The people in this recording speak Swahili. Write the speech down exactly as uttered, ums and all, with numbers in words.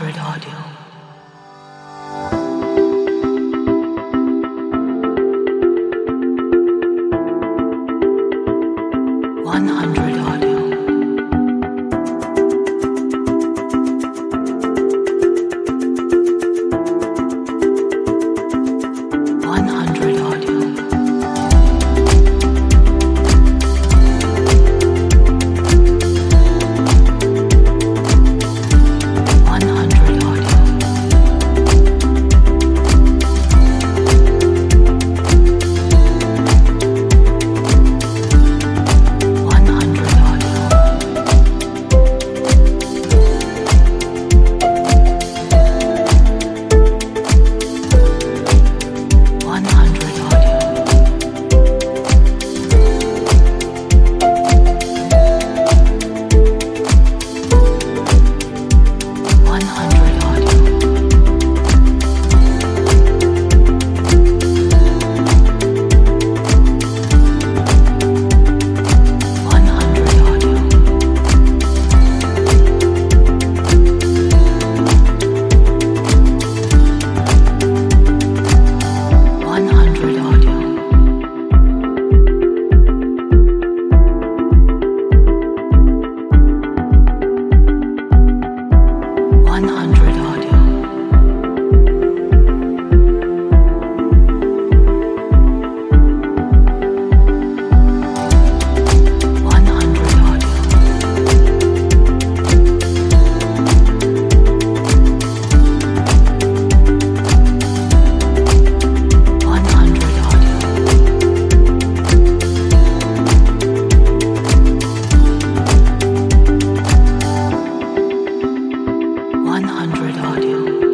hundred Audio. one hundred Audio. one hundred Audio. one hundred Audio. one hundred Audio. one hundred Audio. one hundred Audio. one hundred Audio. one hundred Audio. one hundred Audio. one hundred Audio. one hundred Audio. one hundred Audio.